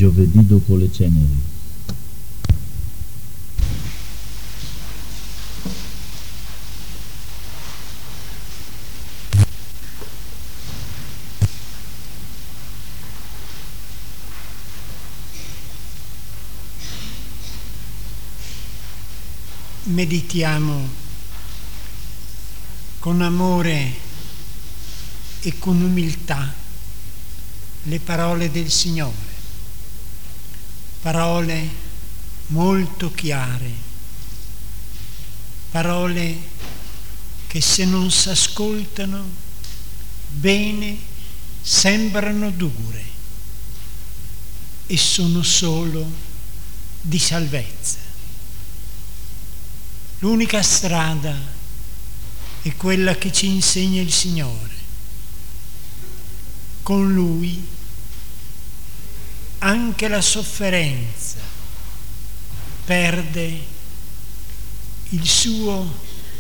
giovedì dopo le ceneri. Meditiamo con amore e con umiltà le parole del Signore, parole molto chiare, parole che se non si ascoltano bene sembrano dure e sono solo di salvezza. L'unica strada è quella che ci insegna il Signore. Con Lui anche la sofferenza perde il suo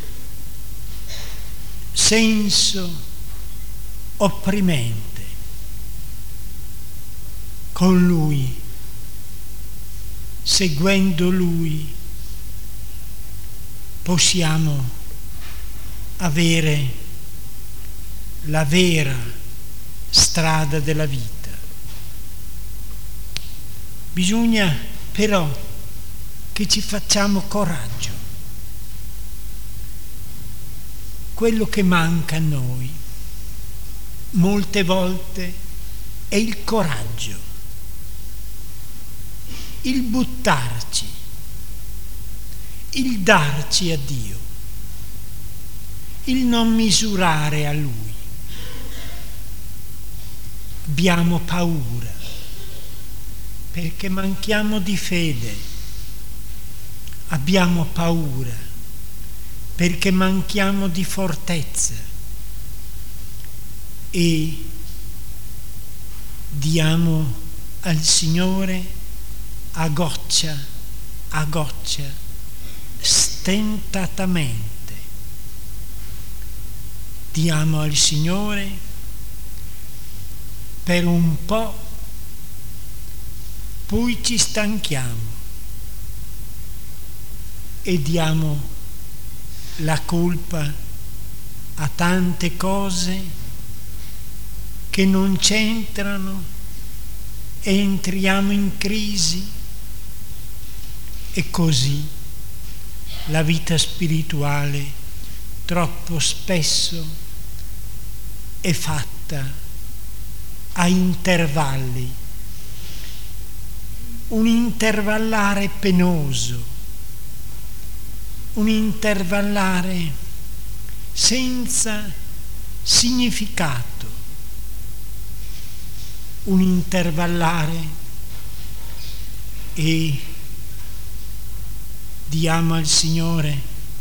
senso opprimente. Con Lui, seguendo Lui, possiamo avere la vera strada della vita. Bisogna però che ci facciamo coraggio. Quello che manca a noi molte volte è il coraggio, il buttarci, il darci a Dio, il non misurare a Lui. Abbiamo paura perché manchiamo di fede, abbiamo paura perché manchiamo di fortezza e diamo al Signore a goccia, stentatamente. Diamo al Signore per un po', poi ci stanchiamo e diamo la colpa a tante cose che non c'entrano e entriamo in crisi e così la vita spirituale troppo spesso è fatta a intervalli, un intervallare penoso, un intervallare senza significato, un intervallare e diamo al Signore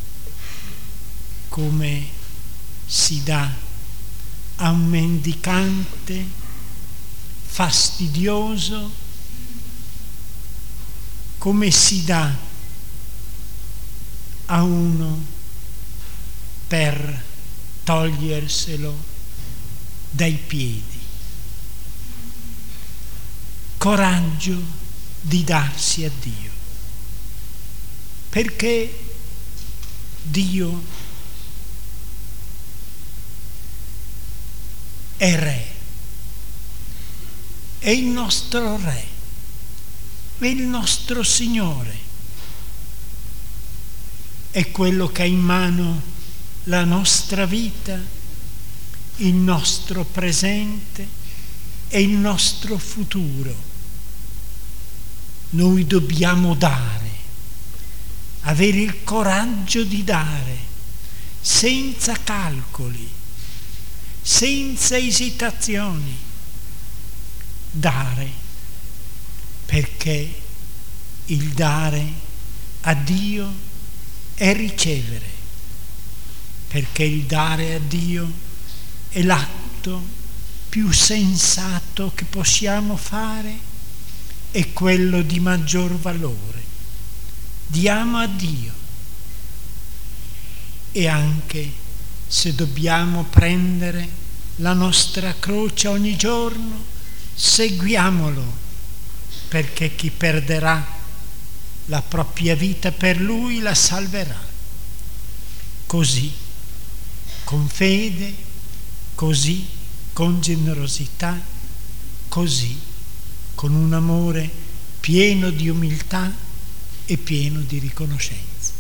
come si dà a un mendicante fastidioso, come si dà a uno per toglierselo dai piedi. Coraggio di darsi a Dio, perché Dio è Re, è il nostro Re, è il nostro Signore, è quello che ha in mano la nostra vita, il nostro presente e il nostro futuro. Noi dobbiamo dare, avere il coraggio di dare, senza calcoli, senza esitazioni, dare, perché il dare a Dio è ricevere, perché il dare a Dio è l'atto più sensato che possiamo fare, è quello di maggior valore. Diamo a Dio e anche se dobbiamo prendere la nostra croce ogni giorno, seguiamolo perché chi perderà la propria vita per Lui la salverà. Così, con fede, così, con generosità, così, con un amore pieno di umiltà e pieno di riconoscenza.